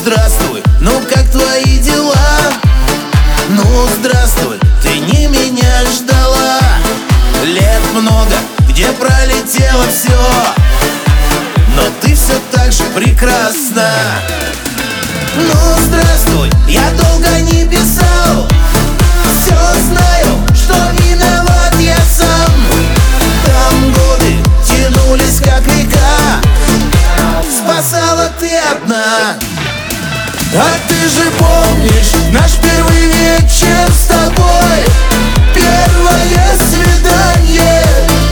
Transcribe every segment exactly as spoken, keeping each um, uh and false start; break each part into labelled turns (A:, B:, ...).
A: здравствуй, ну как твои дела? Ну здравствуй, ты не меня ждала. Лет много, где пролетело все, но ты все так же прекрасна. Ну здравствуй, я долго не писал, все знаю, что виноват я сам. Там годы тянулись как река, спасала ты одна. А ты же помнишь наш первый вечер с тобой, первое свидание,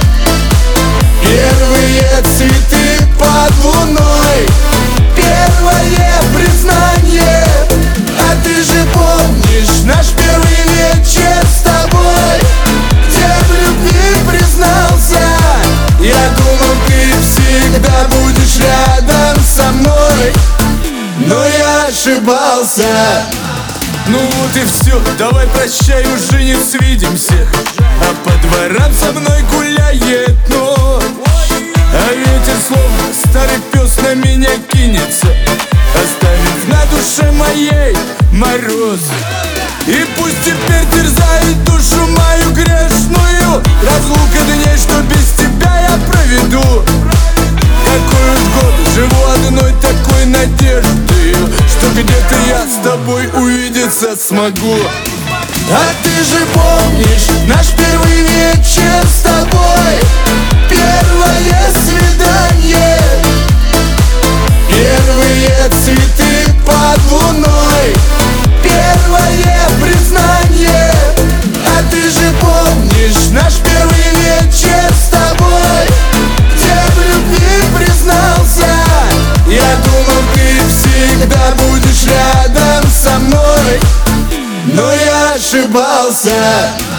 A: первые цветы под луной, первое признание. А ты же помнишь наш первый вечер с тобой, где в любви признался. Я думал, ты всегда будешь рядом со мной, но я ошибался.
B: Ну вот и все, давай прощай, уже не свидимся. А по дворам со мной гуляет ночь, а ветер словно старый пес на меня кинется, оставив на душе моей мороз. И пусть теперь терзает душу мою грешную разлука дней, что без тебя я проведу. Какой уж год, живу одной такой надеждою, что где-то я с тобой увидеться смогу.
A: А ты же помнишь наш первый вечер с тобой, первое свидание, первые цветы под луной, первое признание. А ты же помнишь наш первый вечер с тобой, где в любви признался. Я думал, ты всегда будешь рядом со мной, но я ошибался.